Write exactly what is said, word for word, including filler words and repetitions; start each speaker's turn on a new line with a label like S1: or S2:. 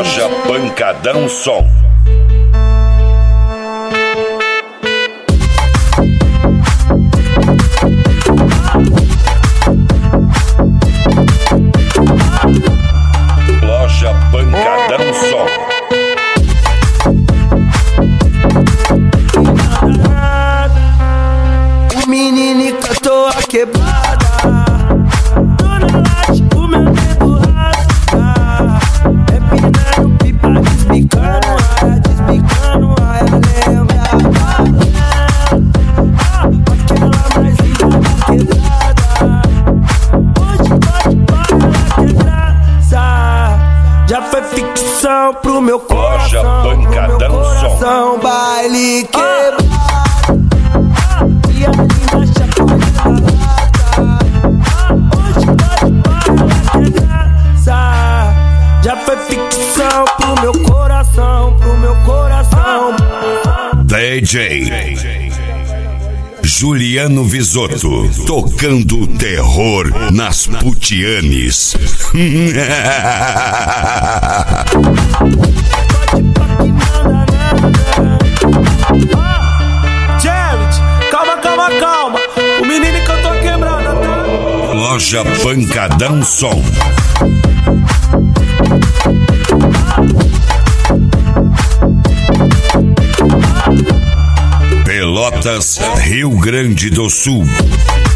S1: Loja Pancadão Som. Loja Pancadão Som.
S2: O menino cantou a quebrada. Dona Late, o meu dedo rasga. É pinando pipa, desbicando raia, desbicando raia. Lembra aquela mais linda da quebrada. Hoje pode parar que é graça. Já foi ficção pro meu coração.
S1: Loja Pancadão Som.
S2: Baile quebrado. E a linda chacoalha da lata. Hoje pode parar que é graça. Já foi ficção pro meu coração, pro meu coração.
S1: D J Juliano Visotto, tocando terror nas putianes.
S2: Jared, calma, calma, calma. O menino cantou a quebrada, tá?
S1: Loja Pancadão Som. Pelotas, Rio Grande do Sul.